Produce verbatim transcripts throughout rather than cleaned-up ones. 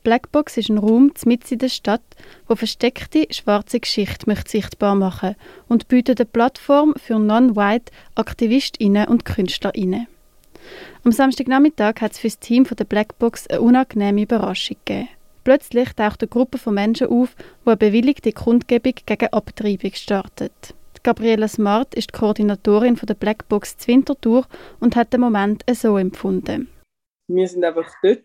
Blackbox ist ein Raum mitten in der Stadt, der versteckte schwarze Geschichte möchte sichtbar machen und bietet eine Plattform für non-white AktivistInnen und KünstlerInnen. Am Samstagnachmittag hat es für das Team von der Blackbox eine unangenehme Überraschung gegeben. Plötzlich taucht eine Gruppe von Menschen auf, die eine bewilligte Kundgebung gegen Abtreibung startet. Gabriela Smart ist die Koordinatorin von der Blackbox zu Winterthur und hat den Moment so empfunden. Wir waren einfach dort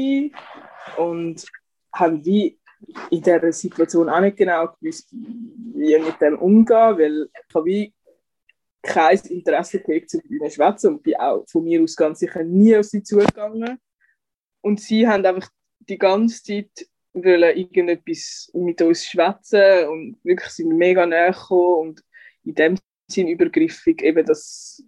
und haben wie in dieser Situation auch nicht genau gewusst, wie mit dem umgehen, weil ich habe wie kein Interesse gehabt, zu ihnen zu schwätzen und bin auch von mir aus ganz sicher nie auf sie zugegangen. Und sie haben einfach die ganze Zeit wollen irgendetwas mit uns schwätzen und wirklich sind mega nahe gekommen und in dem Sinn übergriffig, eben, dass,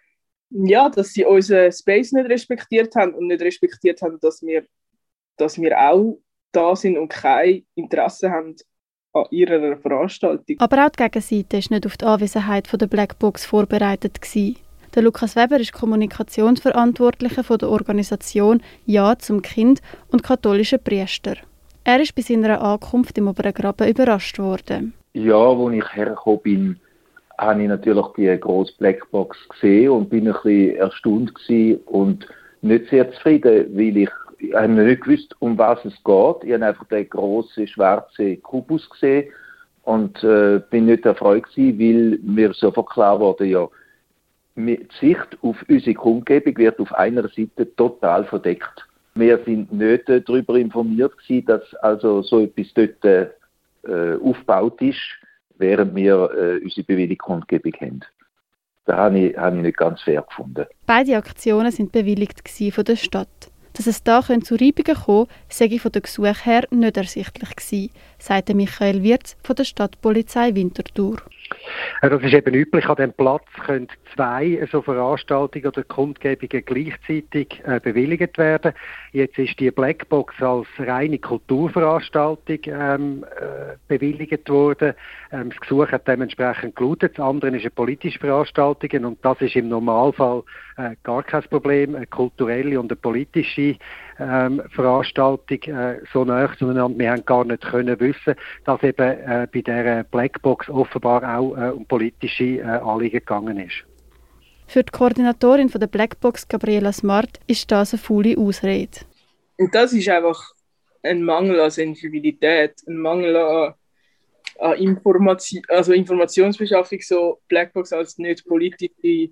ja, dass sie unseren Space nicht respektiert haben und nicht respektiert haben, dass wir, dass wir auch da sind und kein Interesse haben an ihrer Veranstaltung. Aber auch die Gegenseite war nicht auf die Anwesenheit der Blackbox vorbereitet gewesen. Der Lukas Weber ist Kommunikationsverantwortlicher von der Organisation Ja zum Kind und katholischer Priester. Er ist bei seiner Ankunft im Obergraben überrascht worden. Ja, als ich hergekommen bin, habe ich natürlich die grosse Blackbox gesehen und bin ein bisschen erstaunt gewesen und nicht sehr zufrieden, weil ich, ich habe nicht gewusst, um was es geht. Ich habe einfach den grossen schwarzen Kubus gesehen und äh, bin nicht erfreut gewesen, weil mir sofort klar wurde, ja, die Sicht auf unsere Kundgebung wird auf einer Seite total verdeckt. Wir sind nicht äh, darüber informiert gewesen, dass also so etwas dort äh, aufgebaut ist, während wir äh, unsere bewilligte Kundgebung haben. Das habe ich, habe ich nicht ganz fair gefunden. Beide Aktionen waren bewilligt von der Stadt. Dass es da zu Reibungen kommen könnte, sei von den Gesuchen her nicht ersichtlich gewesen, sagte Michael Wirz von der Stadtpolizei Winterthur. Das ist eben üblich, an diesem Platz können zwei so Veranstaltungen oder Kundgebungen gleichzeitig äh, bewilligt werden. Jetzt ist die Blackbox als reine Kulturveranstaltung ähm, äh, bewilligt worden. Ähm, das Gesuch hat dementsprechend gelautet. Das andere ist eine politische Veranstaltung und das ist im Normalfall äh, gar kein Problem. Eine kulturelle und eine politische ähm, Veranstaltung äh, so nahe zueinander. Wir haben gar nicht können wissen, dass eben äh, bei dieser Blackbox offenbar auch äh, um politische äh, Anliegen gegangen ist. Für die Koordinatorin von der Blackbox, Gabriela Smart, ist das eine faule Ausrede. Und das ist einfach ein Mangel an Sensibilität, ein Mangel an, an Information, also Informationsbeschaffung, so Blackbox als nicht politische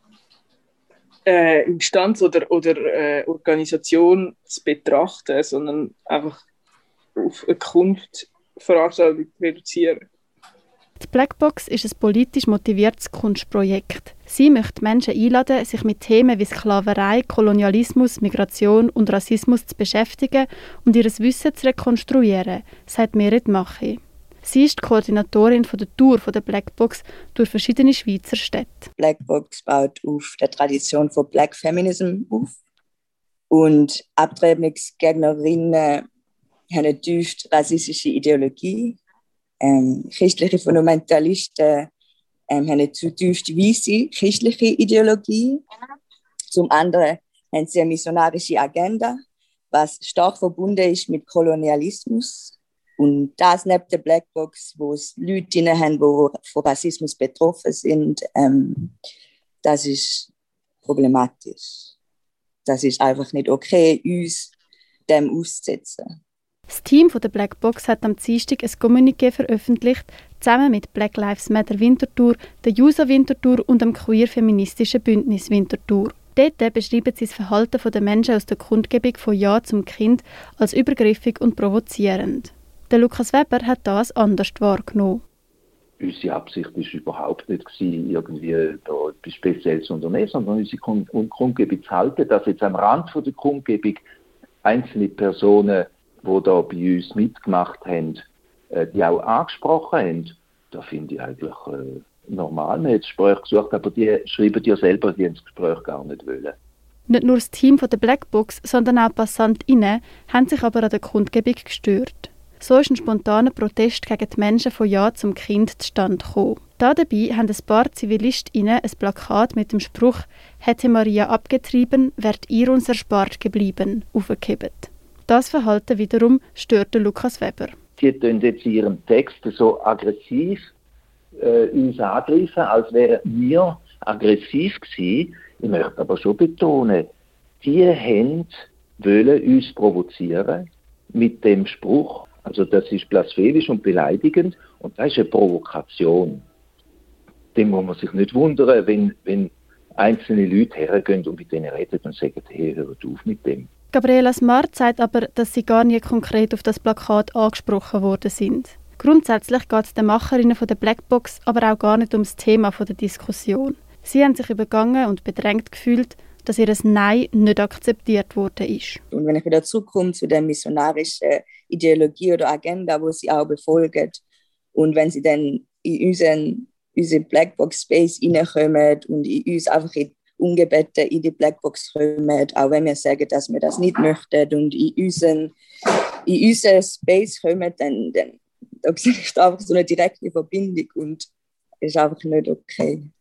äh, Instanz oder, oder äh, Organisation zu betrachten, sondern einfach auf eine Kunstveranstaltung zu reduzieren. Die Blackbox ist ein politisch motiviertes Kunstprojekt. Sie möchte Menschen einladen, sich mit Themen wie Sklaverei, Kolonialismus, Migration und Rassismus zu beschäftigen und ihr Wissen zu rekonstruieren, sagt Merit Machi. Sie ist die Koordinatorin von der Tour von der Blackbox durch verschiedene Schweizer Städte. Blackbox baut auf der Tradition von Black Feminism auf. Und Abtreibungsgegnerinnen haben eine tief rassistische Ideologie. Ähm, christliche Fundamentalisten ähm, haben eine zutiefst weisse christliche Ideologie. Zum anderen haben sie eine missionarische Agenda, was stark verbunden ist mit Kolonialismus. Und das neben der Blackbox, wo es Leute drin haben, die von Rassismus betroffen sind, ähm, das ist problematisch. Das ist einfach nicht okay, uns dem auszusetzen. Das Team von der Blackbox hat am Dienstag ein Kommuniqué veröffentlicht, zusammen mit Black Lives Matter Winterthur, der Juso Winterthur und dem queer-feministischen Bündnis Winterthur. Dort beschreiben sie das Verhalten der Menschen aus der Kundgebung von Ja zum Kind als übergriffig und provozierend. Der Lukas Weber hat das anders wahrgenommen. Unsere Absicht war überhaupt nicht, irgendwie da etwas Spezielles zu unternehmen, sondern unsere Kundgebung zu halten, dass jetzt am Rand von der Kundgebung einzelne Personen, die da bei uns mitgemacht haben, die auch angesprochen haben, da finde ich eigentlich äh, normal. Wir haben das Gespräch gesucht, aber die schreiben ja selber, die haben das Gespräch gar nicht wollen. Nicht nur das Team von der Blackbox, sondern auch PassantInnen haben sich aber an der Kundgebung gestört. So ist ein spontaner Protest gegen die Menschen von Ja zum Kind zustande gekommen. Da dabei haben ein paar ZivilistInnen ein Plakat mit dem Spruch «Hätte Maria abgetrieben, wärt ihr uns erspart geblieben» aufgehebt. Das Verhalten wiederum störte Lukas Weber. Sie tun jetzt in ihrem Text so aggressiv äh, uns angreifen, als wären wir aggressiv gewesen. Ich möchte aber schon betonen, die haben wollen uns provozieren mit dem Spruch. Also das ist blasphemisch und beleidigend und das ist eine Provokation. Dem muss man sich nicht wundern, wenn, wenn einzelne Leute hergehen und mit denen reden und sagen, hey, hört auf mit dem. Gabriela Smart sagt aber, dass sie gar nie konkret auf das Plakat angesprochen worden sind. Grundsätzlich geht es den Macherinnen von der Blackbox aber auch gar nicht um das Thema der Diskussion. Sie haben sich übergangen und bedrängt gefühlt, dass ihr Nein nicht akzeptiert worden ist. Und wenn ich wieder zurückkomme zu der missionarischen Ideologie oder Agenda, wo sie auch befolgen, und wenn sie dann in unseren, unseren Blackbox-Space reinkommen und in uns einfach in ungebeten in die Blackbox kommen, auch wenn wir sagen, dass wir das nicht möchten und in unseren, in unseren Space kommen, dann, dann da sehe ich einfach so eine direkte Verbindung und das ist einfach nicht okay.